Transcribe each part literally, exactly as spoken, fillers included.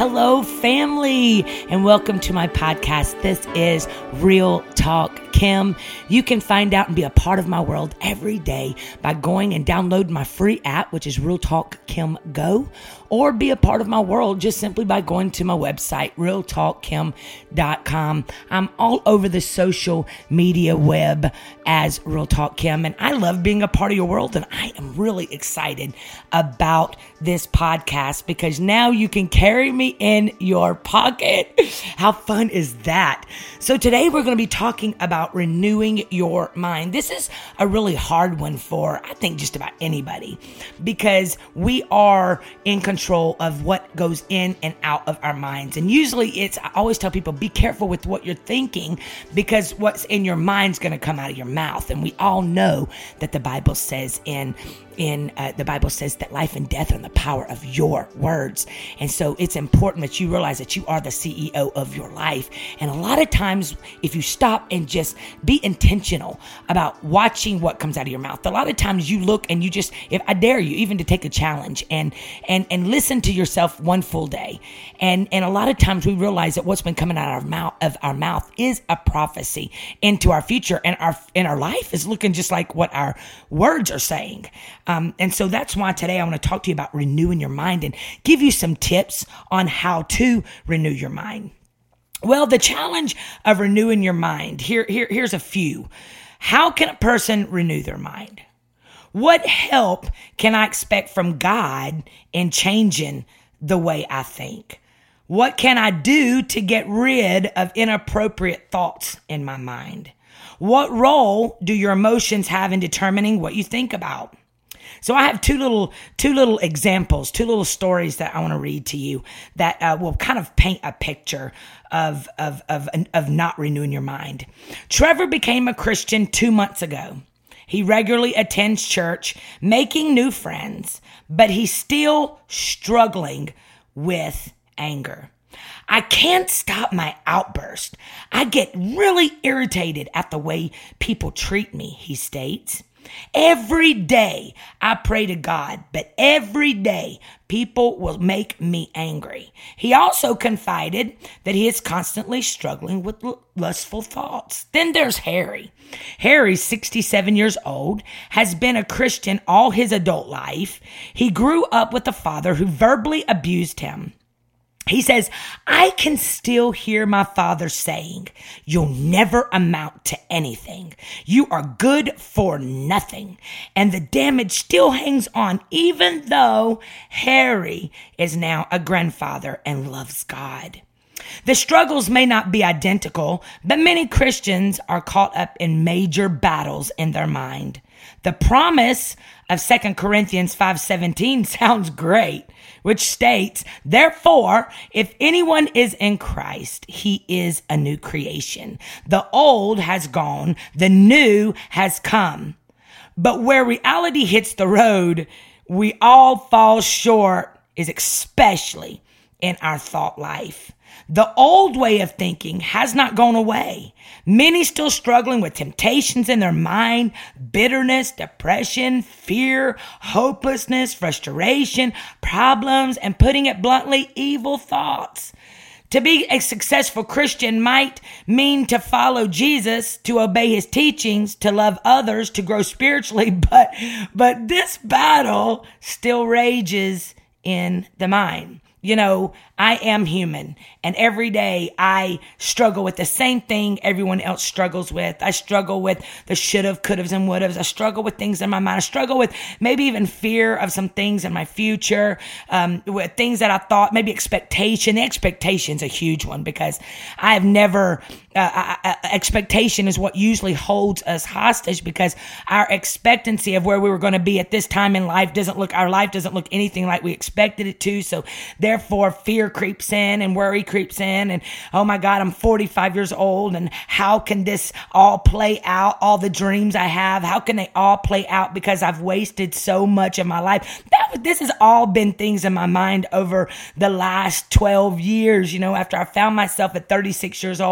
Hello, family, and welcome to my podcast. This is Real Talk Kim. You can find out and be a part of my world every day by going and downloading my free app, which is Real Talk Kim Go, or be a part of my world just simply by going to my website, real talk kim dot com. I'm all over the social media web as Real Talk Kim, and I love being a part of your world, and I am really excited about this podcast because now you can carry me in your pocket. How fun is that? So today we're going to be talking about renewing your mind. This is a really hard one for, I think, just about anybody because we are in control of what goes in and out of our minds. And usually it's, I always tell people, be careful with what you're thinking because what's in your mind's going to come out of your mouth. And we all know that the Bible says in In uh, the Bible says that life and death are in the power of your words. And so it's important that you realize that you are the C E O of your life. And a lot of times, if you stop and just be intentional about watching what comes out of your mouth, a lot of times you look and you just, if I dare you even to take a challenge and and and listen to yourself one full day. And and a lot of times we realize that what's been coming out of our mouth of our mouth is a prophecy into our future, and our and our life is looking just like what our words are saying. Um, and so that's why today I want to talk to you about renewing your mind and give you some tips on how to renew your mind. Well, the challenge of renewing your mind, here, here, here's a few. How can a person renew their mind? What help can I expect from God in changing the way I think? What can I do to get rid of inappropriate thoughts in my mind? What role do your emotions have in determining what you think about? So I have two little two little examples, two little stories that I want to read to you that uh, will kind of paint a picture of, of, of, of not renewing your mind. Trevor became a Christian two months ago. He regularly attends church, making new friends, but he's still struggling with anger. I can't stop my outburst. I get really irritated at the way people treat me, he states. Every day I pray to God, but every day people will make me angry. He also confided that he is constantly struggling with lustful thoughts. Then there's Harry. Harry's sixty-seven years old, has been a Christian all his adult life. He grew up with a father who verbally abused him. He says, I can still hear my father saying, you'll never amount to anything. You are good for nothing. And the damage still hangs on, even though Harry is now a grandfather and loves God. The struggles may not be identical, but many Christians are caught up in major battles in their mind. The promise of Second Corinthians five seventeen sounds great, which states, therefore, if anyone is in Christ, he is a new creation. The old has gone, the new has come. But where reality hits the road, we all fall short, is especially in our thought life. The old way of thinking has not gone away. Many still struggling with temptations in their mind, bitterness, depression, fear, hopelessness, frustration, problems, and putting it bluntly, evil thoughts. To be a successful Christian might mean to follow Jesus, to obey his teachings, to love others, to grow spiritually, but, but this battle still rages in the mind. You know, I am human, and every day I struggle with the same thing everyone else struggles with. I struggle with the should-have, could-haves, and would-haves. I struggle with things in my mind. I struggle with maybe even fear of some things in my future, um, with things that I thought, maybe expectation. The expectation's a huge one because I have never, uh, I, I, expectation is what usually holds us hostage because our expectancy of where we were going to be at this time in life doesn't look, our life doesn't look anything like we expected it to. So therefore, fear creeps in and worry creeps in. And, oh my God, I'm forty-five years old. And how can this all play out? All the dreams I have, how can they all play out because I've wasted so much of my life? That, this has all been things in my mind over the last twelve years. You know, after I found myself at thirty-six years old,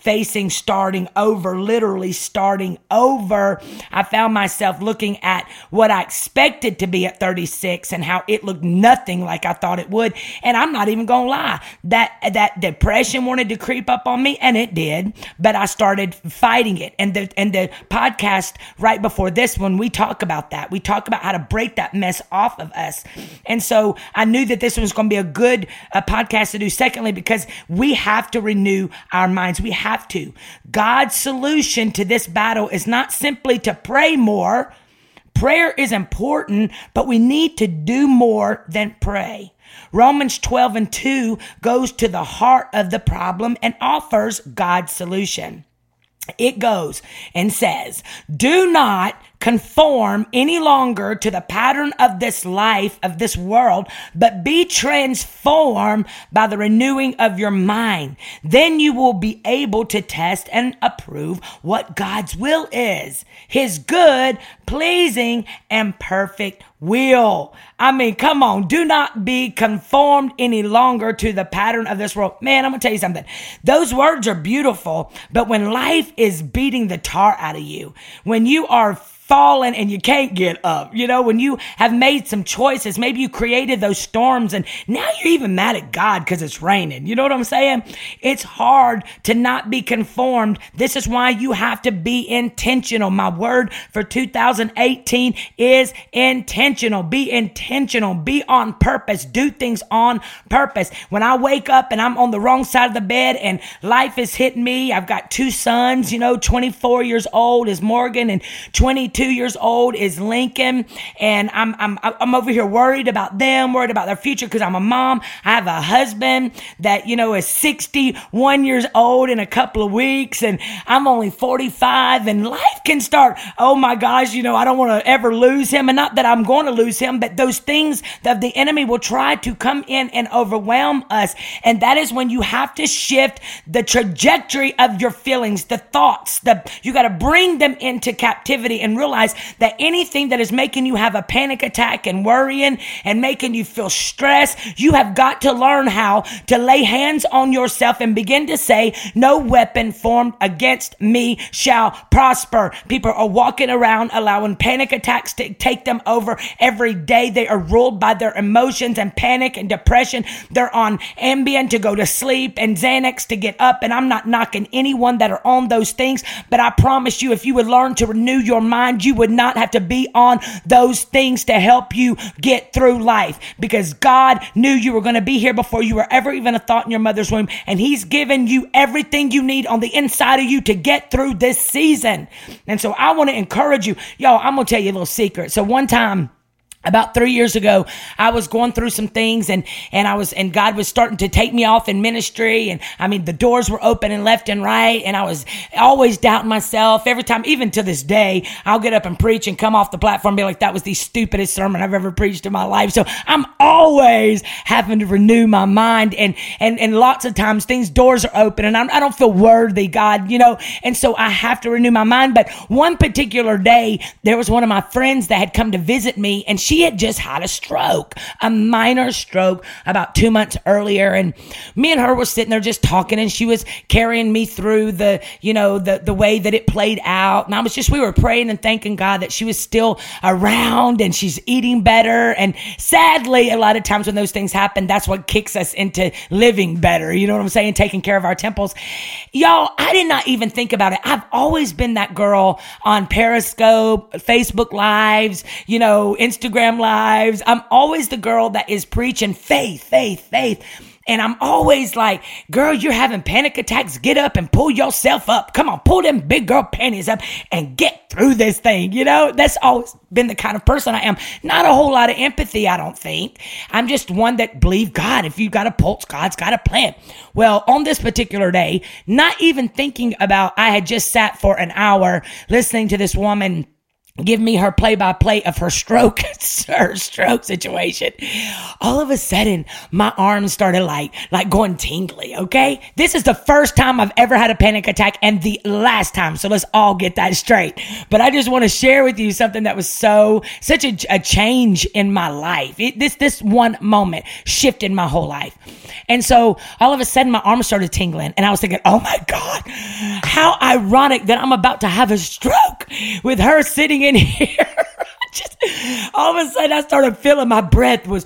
facing starting over, literally starting over. I found myself looking at what I expected to be at thirty-six and how it looked nothing like I thought it would. And I'm not even going to lie, that, that depression wanted to creep up on me, and it did, but I started fighting it. And the, and the podcast right before this one, we talk about that. We talk about how to break that mess off of us. And so I knew that this was going to be a good uh, podcast to do. Secondly, because we have to renew our minds. We have to. God's solution to this battle is not simply to pray more. Prayer is important, but we need to do more than pray. Romans twelve and two goes to the heart of the problem and offers God's solution. It goes and says, do not conform any longer to the pattern of this life, of this world, but be transformed by the renewing of your mind. Then you will be able to test and approve what God's will is, his good, pleasing, and perfect will. I mean, come on, do not be conformed any longer to the pattern of this world. Man, I'm going to tell you something. Those words are beautiful, but when life is beating the tar out of you, when you are fallen and you can't get up, you know, when you have made some choices, maybe you created those storms and now you're even mad at God because it's raining. You know what I'm saying? It's hard to not be conformed. This is why you have to be intentional. My word for two thousand eighteen is intentional. Be intentional. Be on purpose. Do things on purpose. When I wake up and I'm on the wrong side of the bed and life is hitting me, I've got two sons, you know, twenty-four years old is Morgan and twenty-two years old is Lincoln, and I'm I'm I'm over here worried about them, worried about their future because I'm a mom. I have a husband that, you know, is sixty-one years old in a couple of weeks, and I'm only forty-five, and life can start, oh my gosh, you know, I don't want to ever lose him, and not that I'm going to lose him, but those things that the enemy will try to come in and overwhelm us, and that is when you have to shift the trajectory of your feelings, the thoughts, the you got to bring them into captivity and realize that anything that is making you have a panic attack and worrying and making you feel stressed, you have got to learn how to lay hands on yourself and begin to say, no weapon formed against me shall prosper. People are walking around allowing panic attacks to take them over every day. They are ruled by their emotions and panic and depression. They're on Ambien to go to sleep and Xanax to get up. And I'm not knocking anyone that are on those things, but I promise you, if you would learn to renew your mind, you would not have to be on those things to help you get through life, because God knew you were going to be here before you were ever even a thought in your mother's womb. And he's given you everything you need on the inside of you to get through this season. And so I want to encourage you. Yo, I'm going to tell you a little secret. So one time, about three years ago, I was going through some things and, and I was, and God was starting to take me off in ministry. And I mean, the doors were opening left and right. And I was always doubting myself every time, even to this day, I'll get up and preach and come off the platform and be like, that was the stupidest sermon I've ever preached in my life. So I'm always having to renew my mind. And, and, and lots of times things, doors are open and I'm, I don't feel worthy, God, you know, and so I have to renew my mind. But one particular day, there was one of my friends that had come to visit me, and she She had just had a stroke, a minor stroke about two months earlier. And me and her were sitting there just talking, and she was carrying me through the, you know, the, the way that it played out. And I was just, we were praying and thanking God that she was still around and she's eating better. And sadly, a lot of times when those things happen, that's what kicks us into living better. You know what I'm saying? Taking care of our temples. Y'all, I did not even think about it. I've always been that girl on Periscope, Facebook Lives, you know, Instagram Lives. I'm always the girl that is preaching faith, faith, faith. And I'm always like, girl, you're having panic attacks. Get up and pull yourself up. Come on, pull them big girl panties up and get through this thing. You know, that's always been the kind of person I am. Not a whole lot of empathy, I don't think. I'm just one that believe God. If you've got a pulse, God's got a plan. Well, on this particular day, not even thinking about, I had just sat for an hour listening to this woman give me her play-by-play of her stroke, her stroke situation. All of a sudden, my arms started like, like going tingly, okay? This is the first time I've ever had a panic attack and the last time. So let's all get that straight. But I just want to share with you something that was so, such a, a change in my life. It, this, this one moment shifted my whole life. And so all of a sudden my arms started tingling and I was thinking, oh my God, how ironic that I'm about to have a stroke with her sitting in here. Just, all of a sudden I started feeling my breath was,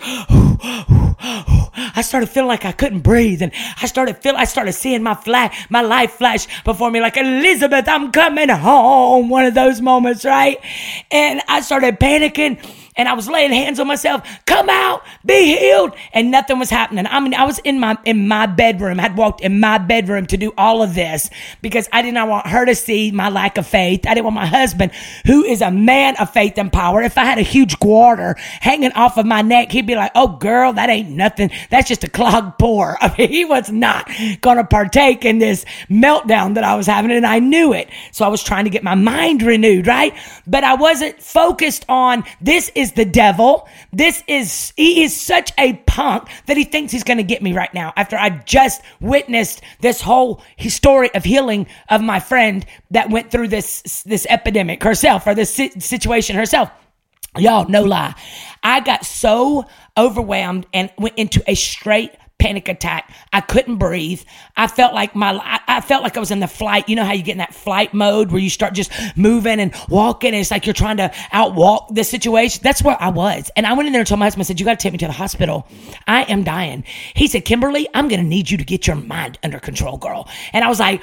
I started feeling like I couldn't breathe. And I started feeling, I started seeing my flag, my life flash before me like, Elizabeth, I'm coming home. One of those moments, right? And I started panicking. And I was laying hands on myself, come out, be healed. And nothing was happening. I mean, I was in my, in my bedroom, had walked in my bedroom to do all of this because I did not want her to see my lack of faith. I didn't want my husband, who is a man of faith and power. If I had a huge garter hanging off of my neck, he'd be like, oh girl, that ain't nothing. That's just a clogged pore. I mean, he was not going to partake in this meltdown that I was having. And I knew it. So I was trying to get my mind renewed, right? But I wasn't focused on this is the devil. This is, he is such a punk that he thinks he's going to get me right now after I just witnessed this whole story of healing of my friend that went through this, this epidemic herself or this situation herself. Y'all, no lie. I got so overwhelmed and went into a straight panic attack. I couldn't breathe. I felt like my, I, I felt like I was in the flight. You know how you get in that flight mode where you start just moving and walking and it's like you're trying to outwalk the situation. That's where I was. And I went in there and told my husband, I said, you got to take me to the hospital. I am dying. He said, Kimberly, I'm going to need you to get your mind under control, girl. And I was like,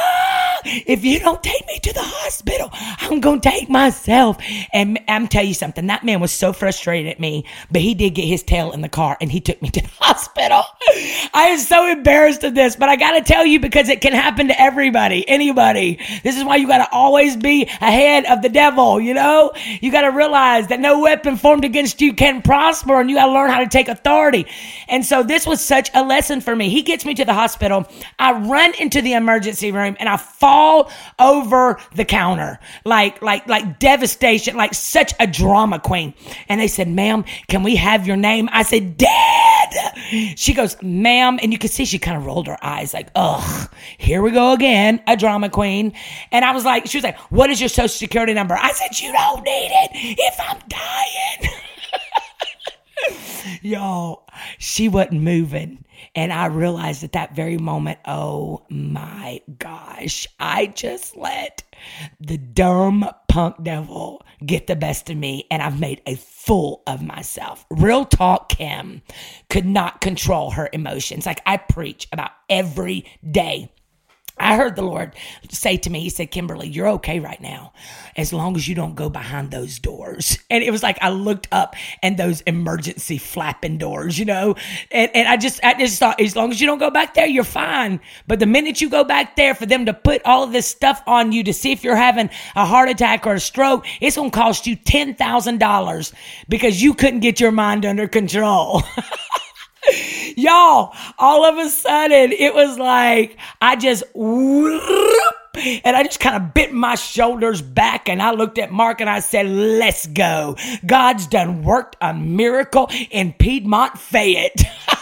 ah, if you don't take me to the hospital, I'm going to take myself. And I'm telling you something, that man was so frustrated at me, but he did get his tail in the car and he took me to the hospital. I am so embarrassed of this, but I got to tell you because it can happen to everybody, anybody. This is why you got to always be ahead of the devil, you know? You got to realize that no weapon formed against you can prosper, and you got to learn how to take authority. And so this was such a lesson for me. He gets me to the hospital. I run into the emergency room and I fall over the counter, like, like, like devastation, like such a drama queen. And they said, ma'am, can we have your name? I said, Dad. She goes, ma'am, and you could see she kind of rolled her eyes like, ugh, here we go again, a drama queen. And I was like, she was like, what is your social security number? I said, you don't need it if I'm dying. Y'all, she wasn't moving. And I realized at that very moment, oh my gosh, I just let the dumb punk devil get the best of me, and I've made a fool of myself. Real talk, Kim could not control her emotions. Like I preach about every day. I heard the Lord say to me, he said, Kimberly, you're okay right now, as long as you don't go behind those doors. And it was like I looked up and those emergency flapping doors, you know, and, and I just I just thought, as long as you don't go back there, you're fine. But the minute you go back there for them to put all of this stuff on you to see if you're having a heart attack or a stroke, it's going to cost you ten thousand dollars because you couldn't get your mind under control. Y'all, all of a sudden, it was like, I just, whoop, and I just kind of bit my shoulders back and I looked at Mark and I said, let's go. God's done worked a miracle in Piedmont, Fayette.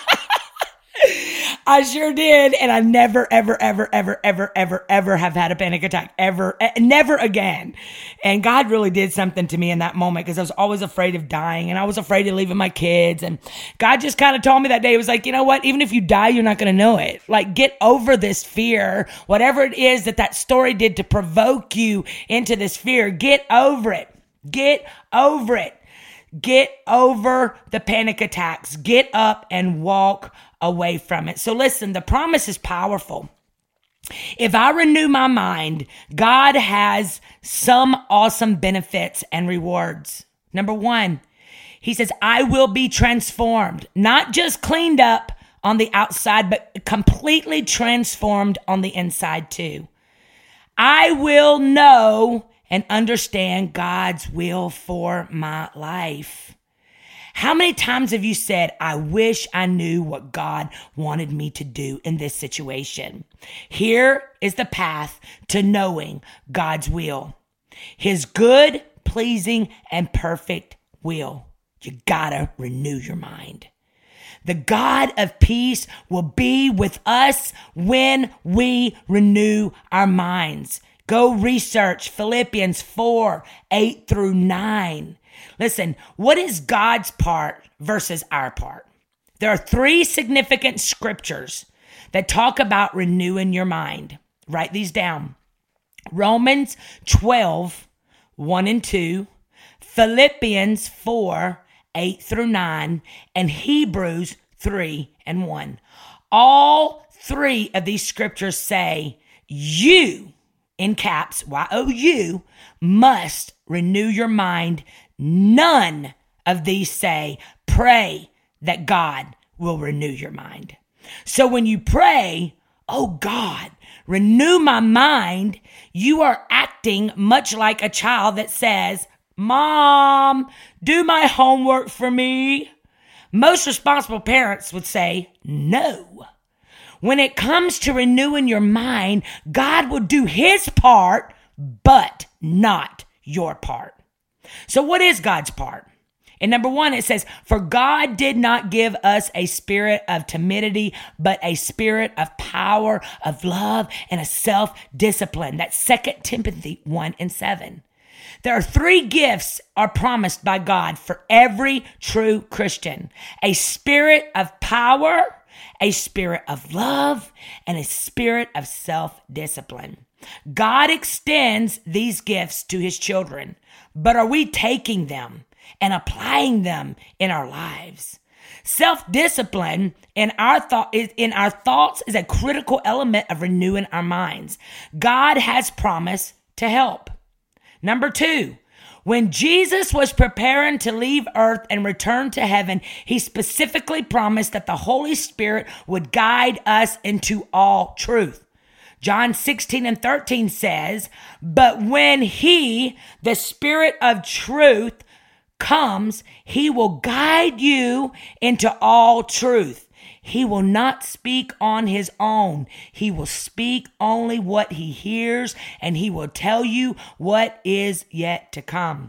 I sure did. And I never, ever, ever, ever, ever, ever, ever have had a panic attack. Ever. Never again. And God really did something to me in that moment because I was always afraid of dying and I was afraid of leaving my kids. And God just kind of told me that day, it was like, you know what? Even if you die, you're not going to know it. Like, get over this fear. Whatever it is that that story did to provoke you into this fear, get over it. Get over it. Get over the panic attacks. Get up and walk away from it. So listen, the promise is powerful. If I renew my mind, God has some awesome benefits and rewards. Number one, he says, I will be transformed, not just cleaned up on the outside, but completely transformed on the inside too. I will know and understand God's will for my life. How many times have you said, I wish I knew what God wanted me to do in this situation? Here is the path to knowing God's will. His good, pleasing and perfect will. You gotta renew your mind. The God of peace will be with us when we renew our minds. Go research Philippians four, eight through nine. Listen, what is God's part versus our part? There are three significant scriptures that talk about renewing your mind. Write these down. Romans twelve, one and two, Philippians four, eight through nine, and Hebrews three and one. All three of these scriptures say you, in caps, Y O U, must renew your mind. None of these say pray that God will renew your mind. So when you pray, oh God, renew my mind, you are acting much like a child that says, Mom, do my homework for me. Most responsible parents would say no. When it comes to renewing your mind, God will do his part, but not your part. So what is God's part? In number one, it says, for God did not give us a spirit of timidity, but a spirit of power, of love, and a self-discipline. That's Second Timothy one and seven. There are three gifts are promised by God for every true Christian. A spirit of power, a spirit of love, and a spirit of self-discipline. God extends these gifts to his children, but are we taking them and applying them in our lives? Self-discipline in our thought is in our thoughts is a critical element of renewing our minds. God has promised to help. Number two, when Jesus was preparing to leave earth and return to heaven, he specifically promised that the Holy Spirit would guide us into all truth. John sixteen and thirteen says, but when he, the Spirit of truth, comes, he will guide you into all truth. He will not speak on his own. He will speak only what he hears, and he will tell you what is yet to come.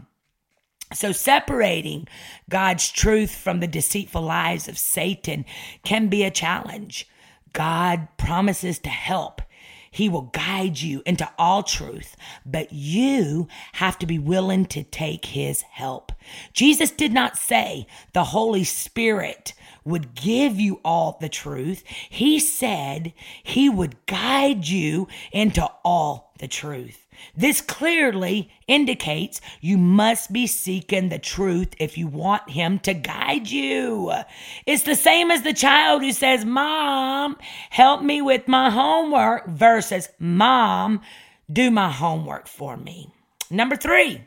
So separating God's truth from the deceitful lies of Satan can be a challenge. God promises to help. He will guide you into all truth, but you have to be willing to take his help. Jesus did not say the Holy Spirit would give you all the truth. He said he would guide you into all the truth. This clearly indicates you must be seeking the truth if you want him to guide you. It's the same as the child who says, Mom, help me with my homework versus Mom, do my homework for me. Number three,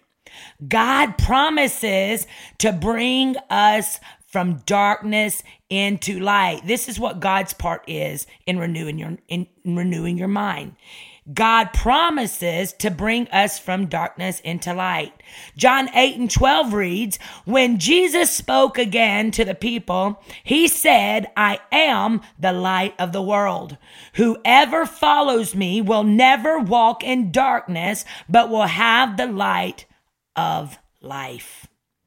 God promises to bring us from darkness into light. This is what God's part is in renewing your in renewing your mind. God promises to bring us from darkness into light. John eight and twelve reads, when Jesus spoke again to the people, he said, I am the light of the world. Whoever follows me will never walk in darkness, but will have the light of life.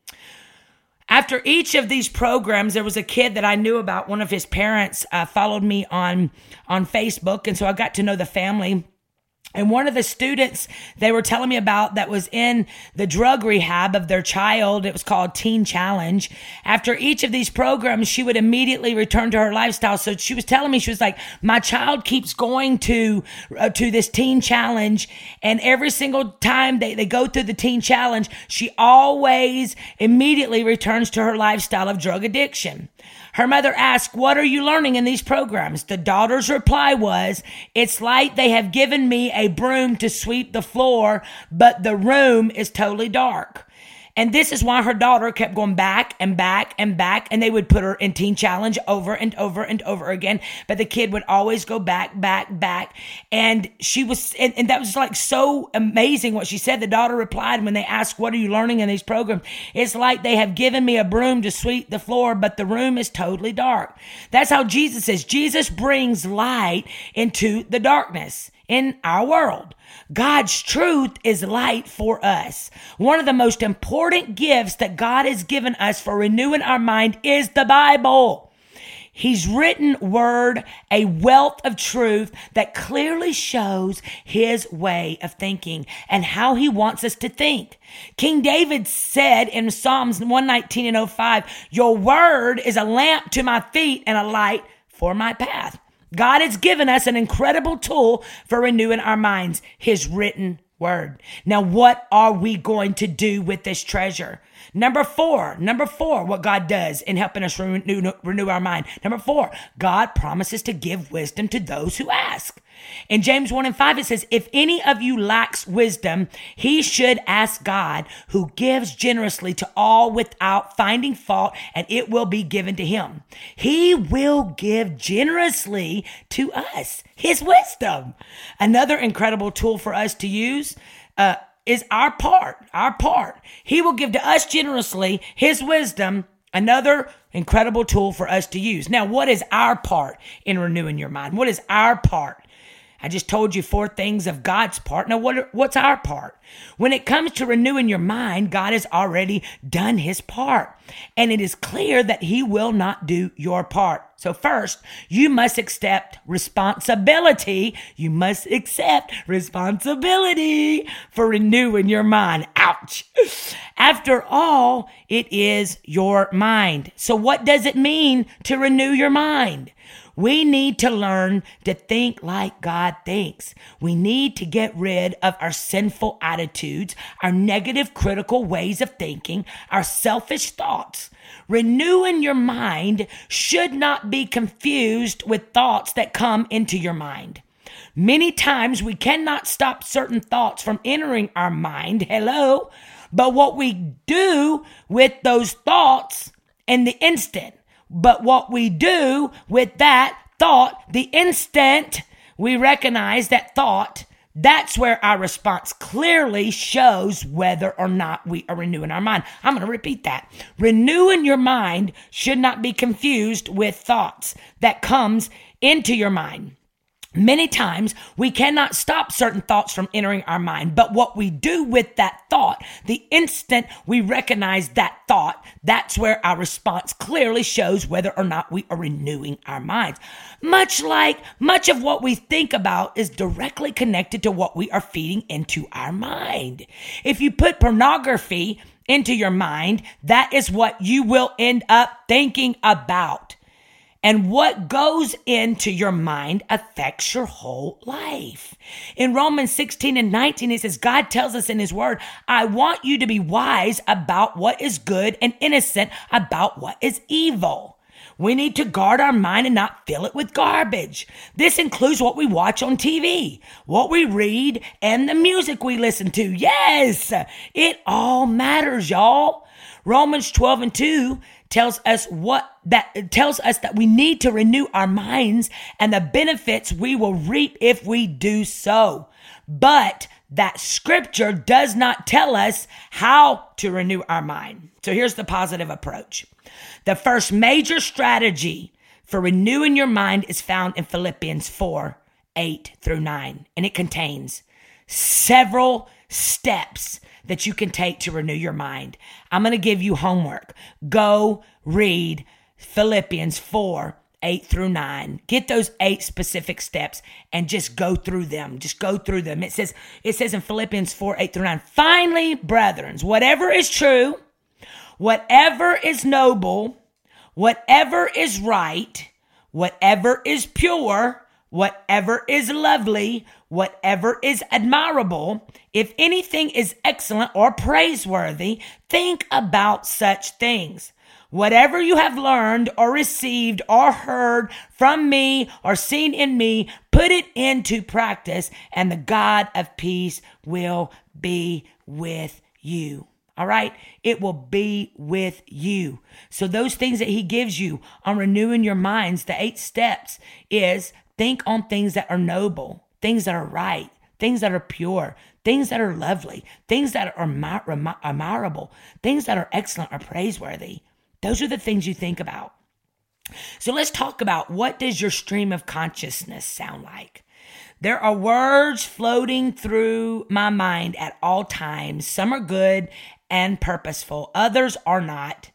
After each of these programs, there was a kid that I knew about. One of his parents uh, followed me on, on Facebook, and so I got to know the family. And one of the students they were telling me about that was in the drug rehab of their child, it was called Teen Challenge. After each of these programs, she would immediately return to her lifestyle. So she was telling me, she was like, my child keeps going to uh, to this Teen Challenge. And every single time they, they go through the Teen Challenge, she always immediately returns to her lifestyle of drug addiction. Her mother asked, what are you learning in these programs? The daughter's reply was, it's like they have given me a broom to sweep the floor, but the room is totally dark. And this is why her daughter kept going back and back and back, and they would put her in Teen Challenge over and over and over again. But the kid would always go back, back, back. And she was, and, and that was like so amazing what she said. The daughter replied when they asked, what are you learning in these programs? It's like they have given me a broom to sweep the floor, but the room is totally dark. That's how Jesus is. Jesus brings light into the darkness. in our world. God's truth is light for us. One of the most important gifts that God has given us for renewing our mind is the Bible. He's written word, a wealth of truth that clearly shows his way of thinking and how he wants us to think. King David said in Psalms one nineteen and oh five, your word is a lamp to my feet and a light for my path. God has given us an incredible tool for renewing our minds, his written word. Now, what are we going to do with this treasure? Number four, number four, what God does in helping us renew, renew our mind. Number four, God promises to give wisdom to those who ask. In James one and five, it says, if any of you lacks wisdom, he should ask God, who gives generously to all without finding fault, and it will be given to him. He will give generously to us his wisdom. Another incredible tool for us to use, uh, is our part, our part. He will give to us generously his wisdom, another incredible tool for us to use. Now, what is our part in renewing your mind? What is our part? I just told you four things of God's part. Now, what, what's our part? When it comes to renewing your mind, God has already done his part. And it is clear that he will not do your part. So first, you must accept responsibility. You must accept responsibility for renewing your mind. Ouch. After all, it is your mind. So what does it mean to renew your mind? We need to learn to think like God thinks. We need to get rid of our sinful attitudes, our negative, critical ways of thinking, our selfish thoughts. Renewing your mind should not be confused with thoughts that come into your mind. Many times we cannot stop certain thoughts from entering our mind. Hello. But what we do with those thoughts in the instant, but what we do with that thought, the instant we recognize that thought, that's where our response clearly shows whether or not we are renewing our mind. I'm going to repeat that. Renewing your mind should not be confused with thoughts that comes into your mind. Many times we cannot stop certain thoughts from entering our mind, but what we do with that thought, the instant we recognize that thought, that's where our response clearly shows whether or not we are renewing our minds. Much like much of what we think about is directly connected to what we are feeding into our mind. If you put pornography into your mind, that is what you will end up thinking about. And what goes into your mind affects your whole life. In Romans sixteen and nineteen, it says, God tells us in his word, I want you to be wise about what is good and innocent about what is evil. We need to guard our mind and not fill it with garbage. This includes what we watch on T V, what we read, and the music we listen to. Yes, it all matters, y'all. Romans twelve and two tells us what that tells us that we need to renew our minds and the benefits we will reap if we do so. But that scripture does not tell us how to renew our mind. So here's the positive approach. The first major strategy for renewing your mind is found in Philippians four, eight through nine. And it contains several steps that you can take to renew your mind. I'm going to give you homework. Go read Philippians four, eight through nine. Get those eight specific steps and just go through them. Just go through them. It says, it says in Philippians four, eight through nine, finally, brethren, whatever is true, whatever is noble, whatever is right, whatever is pure, whatever is lovely, whatever is admirable, if anything is excellent or praiseworthy, think about such things. Whatever you have learned or received or heard from me or seen in me, put it into practice, and the God of peace will be with you. All right? It will be with you. So those things that he gives you on renewing your minds, the eight steps is think on things that are noble, things that are right, things that are pure, things that are lovely, things that are admirable, things that are excellent or praiseworthy. Those are the things you think about. So let's talk about, what does your stream of consciousness sound like? There are words floating through my mind at all times. Some are good and purposeful. Others are not.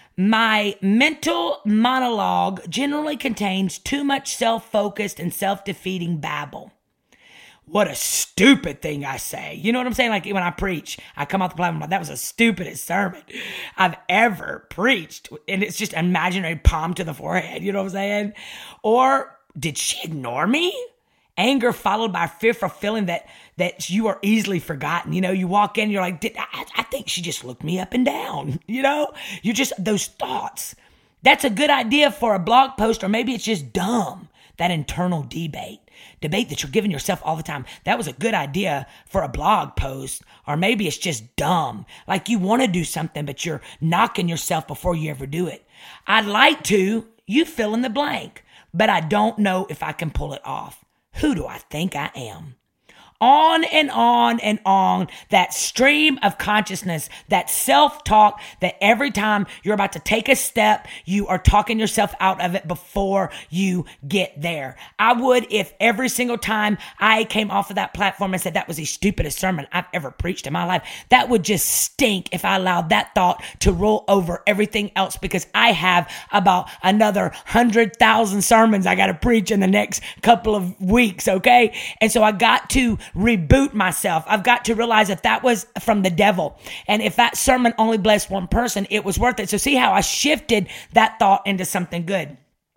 My mental monologue generally contains too much self-focused and self-defeating babble. What a stupid thing I say. You know what I'm saying? Like when I preach, I come off the platform, that was the stupidest sermon I've ever preached. And it's just imaginary palm to the forehead. You know what I'm saying? Or did she ignore me? Anger followed by fearful feeling that that you are easily forgotten. You know, you walk in, you're like, Did, I, I think she just looked me up and down. You know, you just, those thoughts. That's a good idea for a blog post, or maybe it's just dumb. That internal debate, debate that you're giving yourself all the time. That was a good idea for a blog post, or maybe it's just dumb. Like you want to do something, but you're knocking yourself before you ever do it. I'd like to, you fill in the blank, but I don't know if I can pull it off. Who do I think I am? On and on and on, that stream of consciousness, that self-talk, that every time you're about to take a step, you are talking yourself out of it before you get there. I would, if every single time I came off of that platform and said that was the stupidest sermon I've ever preached in my life, that would just stink if I allowed that thought to roll over everything else, because I have about another one hundred thousand sermons I got to preach in the next couple of weeks, okay? And so I got to reboot myself. I've got to realize that that was from the devil. And if that sermon only blessed one person, it was worth it. So see how I shifted that thought into something good.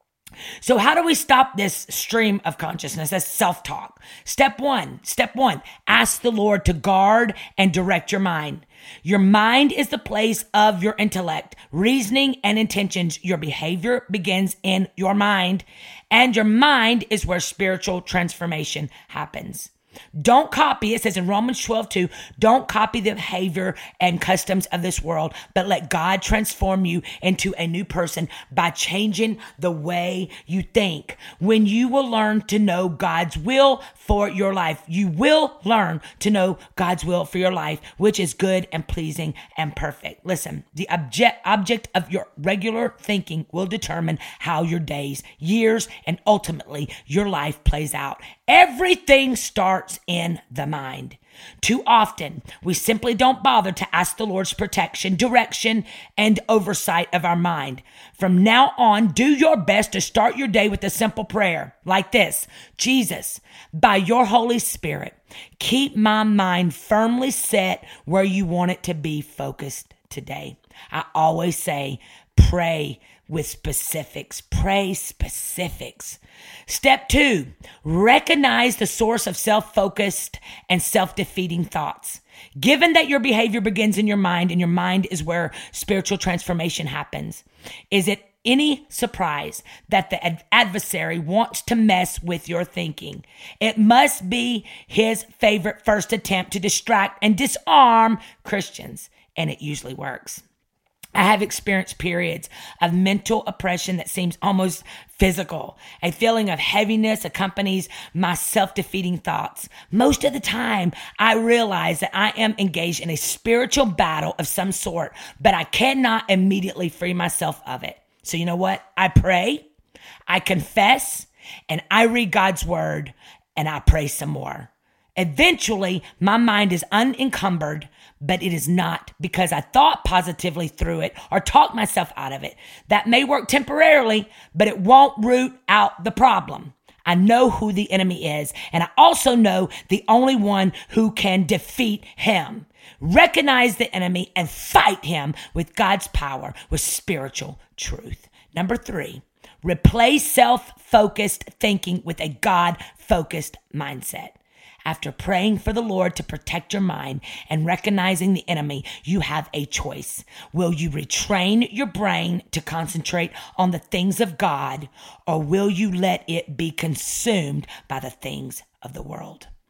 So how do we stop this stream of consciousness? That's self-talk. Step one, step one, ask the Lord to guard and direct your mind. Your mind is the place of your intellect, reasoning, and intentions. Your behavior begins in your mind, and your mind is where spiritual transformation happens. Don't copy, it says in Romans twelve two, don't copy the behavior and customs of this world, but let God transform you into a new person by changing the way you think. When you will learn to know God's will for your life, you will learn to know God's will for your life, which is good and pleasing and perfect. Listen, the object, object of your regular thinking will determine how your days, years, and ultimately your life plays out. Everything starts in the mind. Too often, we simply don't bother to ask the Lord's protection, direction, and oversight of our mind. From now on, do your best to start your day with a simple prayer like this. Jesus, by your Holy Spirit, keep my mind firmly set where you want it to be focused today. I always say, pray with specifics. Pray specifics. Step two, recognize the source of self-focused and self-defeating thoughts. Given that your behavior begins in your mind, and your mind is where spiritual transformation happens, is it any surprise that the ad- adversary wants to mess with your thinking? It must be his favorite first attempt to distract and disarm Christians, and it usually works. I have experienced periods of mental oppression that seems almost physical. A feeling of heaviness accompanies my self-defeating thoughts. Most of the time, I realize that I am engaged in a spiritual battle of some sort, but I cannot immediately free myself of it. So you know what? I pray, I confess, and I read God's word, and I pray some more. Eventually, my mind is unencumbered, but it is not because I thought positively through it or talked myself out of it. That may work temporarily, but it won't root out the problem. I know who the enemy is, and I also know the only one who can defeat him. Recognize the enemy and fight him with God's power, with spiritual truth. Number three, replace self-focused thinking with a God-focused mindset. After praying for the Lord to protect your mind and recognizing the enemy, you have a choice. Will you retrain your brain to concentrate on the things of God, or will you let it be consumed by the things of the world?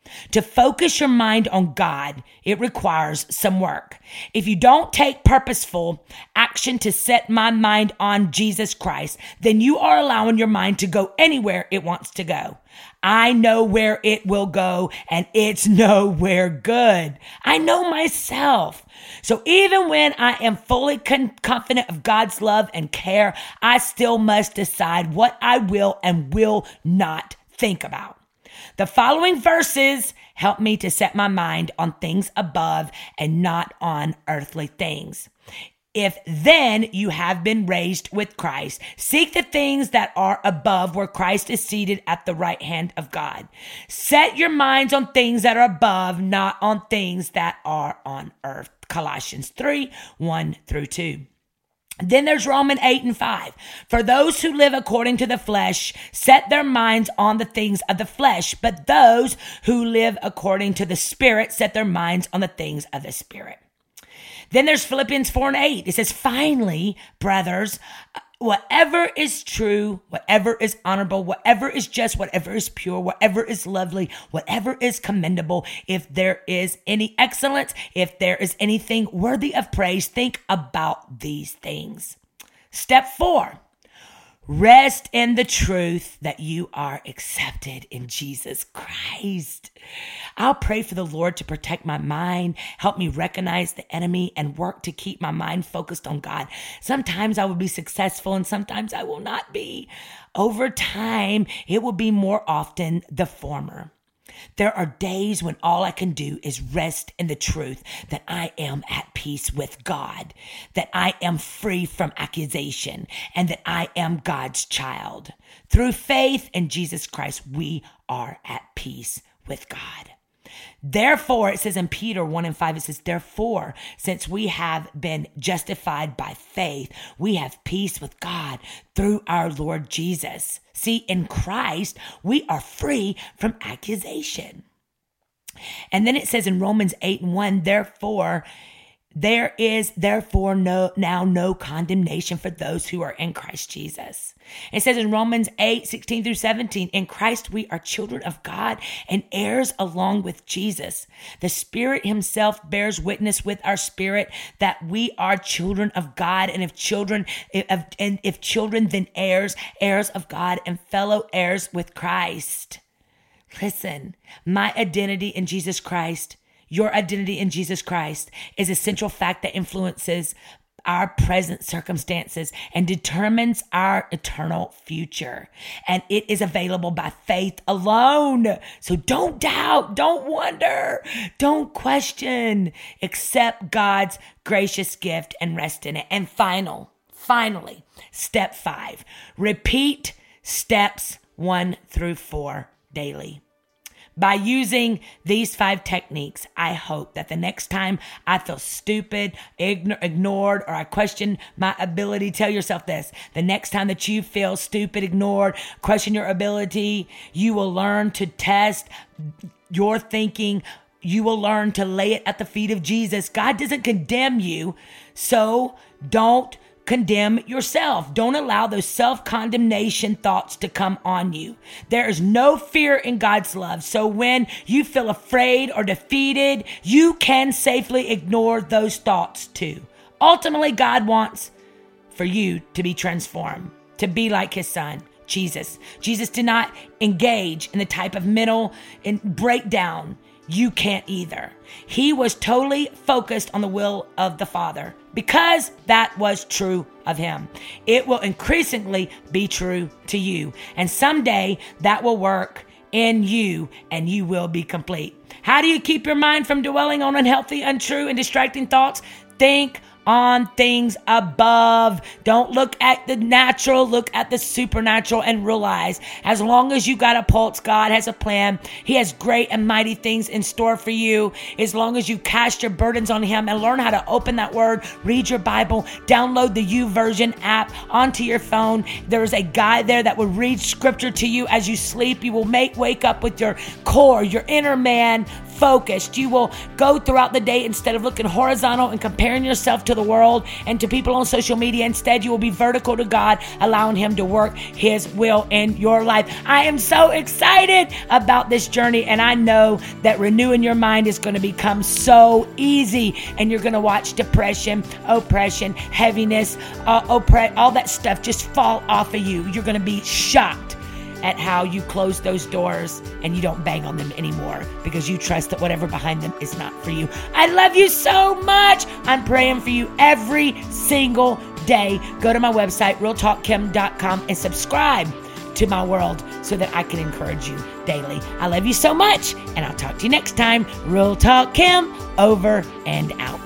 To focus your mind on God, it requires some work. If you don't take purposeful action to set my mind on Jesus Christ, then you are allowing your mind to go anywhere it wants to go. I know where it will go, and it's nowhere good. I know myself. So even when I am fully con- confident of God's love and care, I still must decide what I will and will not think about. The following verses help me to set my mind on things above and not on earthly things. If then you have been raised with Christ, seek the things that are above where Christ is seated at the right hand of God. Set your minds on things that are above, not on things that are on earth. Colossians three, one through two. Then there's Romans eight and five. For those who live according to the flesh set their minds on the things of the flesh, but those who live according to the Spirit set their minds on the things of the Spirit. Then there's Philippians four and eight. It says, finally, brothers, whatever is true, whatever is honorable, whatever is just, whatever is pure, whatever is lovely, whatever is commendable, if there is any excellence, if there is anything worthy of praise, think about these things. Step four. Rest in the truth that you are accepted in Jesus Christ. I'll pray for the Lord to protect my mind, help me recognize the enemy, and work to keep my mind focused on God. Sometimes I will be successful and sometimes I will not be. Over time, it will be more often the former. There are days when all I can do is rest in the truth that I am at peace with God, that I am free from accusation, and that I am God's child. Through faith in Jesus Christ, we are at peace with God. Therefore, it says in Peter one and five, it says, therefore, since we have been justified by faith, we have peace with God through our Lord Jesus. See, in Christ, we are free from accusation. And then it says in Romans eight and one, therefore, there is therefore no now no condemnation for those who are in Christ Jesus. It says in Romans eight, sixteen through seventeen, in Christ we are children of God and heirs along with Jesus. The Spirit himself bears witness with our spirit that we are children of God, and if children, if, and if children, then heirs, heirs of God and fellow heirs with Christ. Listen, my identity in Jesus Christ, your identity in Jesus Christ, is a central fact that influences our present circumstances and determines our eternal future. And it is available by faith alone. So don't doubt, don't wonder, don't question. Accept God's gracious gift and rest in it. And final, finally, step five, repeat steps one through four daily. By using these five techniques, I hope that the next time I feel stupid, ign- ignored, or I question my ability, tell yourself this. The next time that you feel stupid, ignored, question your ability, you will learn to test your thinking. You will learn to lay it at the feet of Jesus. God doesn't condemn you, so don't condemn yourself. Don't allow those self-condemnation thoughts to come on you. There is no fear in God's love. So when you feel afraid or defeated, you can safely ignore those thoughts too. Ultimately, God wants for you to be transformed, to be like his son, Jesus. Jesus did not engage in the type of mental breakdown. You can't either. He was totally focused on the will of the Father because that was true of him. It will increasingly be true to you. And someday that will work in you and you will be complete. How do you keep your mind from dwelling on unhealthy, untrue, and distracting thoughts? Think on things above. Don't look at the natural, look at the supernatural and realize as long as you got a pulse, God has a plan. He has great and mighty things in store for you. As long as you cast your burdens on him and learn how to open that word, read your Bible, download the YouVersion app onto your phone. There's a guide there that will read scripture to you as you sleep. You will make wake up with your core, your inner man focused. You will go throughout the day instead of looking horizontal and comparing yourself to to the world and to people on social media. Instead, you will be vertical to God, allowing Him to work His will in your life. I am so excited about this journey, and I know that renewing your mind is going to become so easy, and you're going to watch depression, oppression, heaviness, uh, oppre- all that stuff just fall off of you. You're going to be shocked at how you close those doors and you don't bang on them anymore because you trust that whatever behind them is not for you. I love you so much. I'm praying for you every single day. Go to my website, real talk kim dot com, and subscribe to my world so that I can encourage you daily. I love you so much, and I'll talk to you next time. Real Talk Kim, over and out.